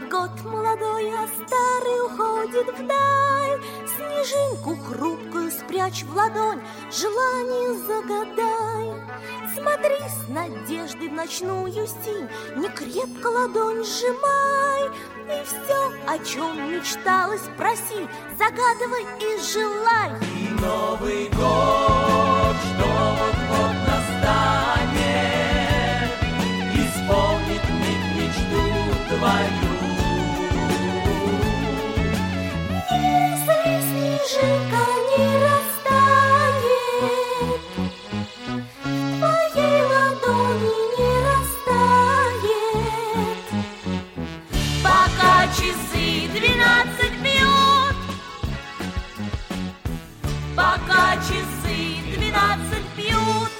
год молодой, а старый уходит вдаль. Снежинку хрупкую спрячь в ладонь, желание загадай. Смотри с надеждой в ночную синь, не крепко ладонь сжимай. И все, о чем мечталось, проси, загадывай и желай. И Новый год, что вот настанет, исполнит миг мечту твою. Если снежинка не растает, в твоей ладони не растает, Пока часы 12 бьют, пока часы 12 бьют.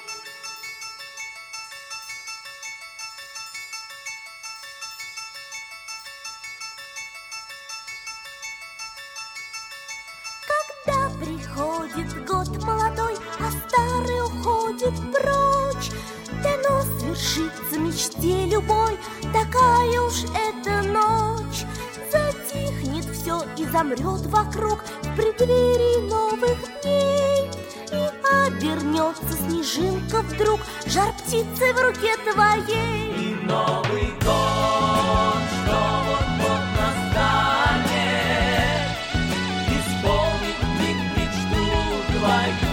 когда приходит год молодой, а старый уходит прочь. Дано свершится мечте любой, такая уж эта ночь. Затихнет все и замрет вокруг в преддверии новых дней. И обернется снежинка вдруг жар птицы в руке твоей. И Новый год, что вот настанет, исполнит миг мечту твою.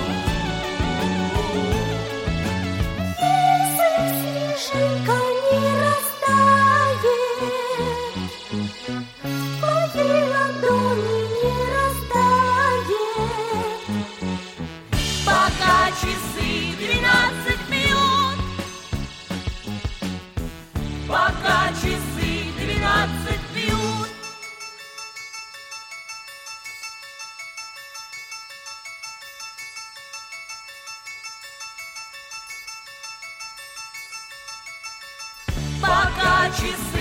Если снежинка не растает, в твоей ладони не растает, Пока часы 12 бьют, пока часы 12 бьют. Пока часы